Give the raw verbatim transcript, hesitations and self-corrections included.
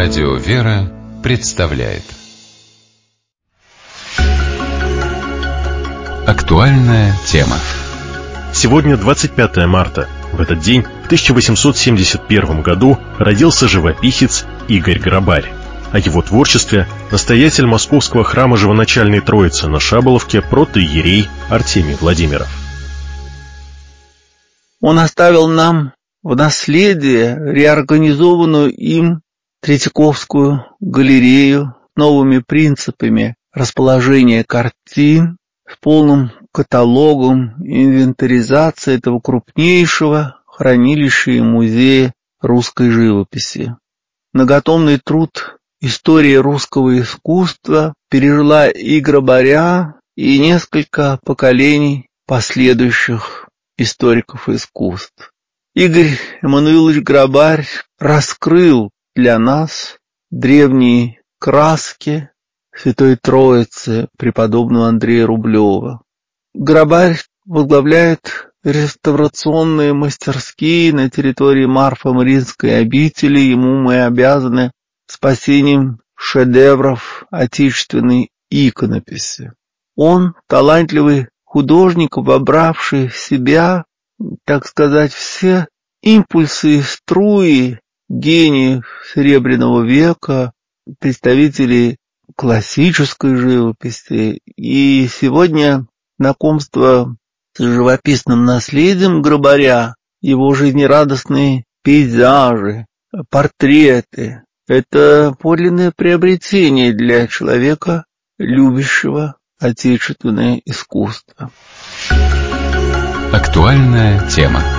Радио «Вера» представляет актуальная тема. Сегодня двадцать пятое марта. В этот день, в тысяча восемьсот семьдесят первом году, родился живописец Игорь Грабарь. О его творчестве настоятель Московского храма Живоначальной Троицы на Шаболовке протоиерей Артемий Владимиров. Он оставил нам в наследие реорганизованную им Третьяковскую галерею с новыми принципами расположения картин, с полным каталогом инвентаризации этого крупнейшего хранилища и музея русской живописи. Многотомный труд «История русского искусства» пережила и Грабаря, и несколько поколений последующих историков искусств. Игорь Эммануилович Грабарь раскрыл для нас древние краски Святой Троицы преподобного Андрея Рублева. Грабарь возглавляет реставрационные мастерские на территории Марфа-Мариинской обители. Ему мы обязаны спасением шедевров отечественной иконописи. Он талантливый художник, вобравший в себя, так сказать, все импульсы и струи гениев Серебряного века, представителей классической живописи. И сегодня знакомство с живописным наследием Грабаря, его жизнерадостные пейзажи, портреты — это подлинное приобретение для человека, любящего отечественное искусство. Актуальная тема.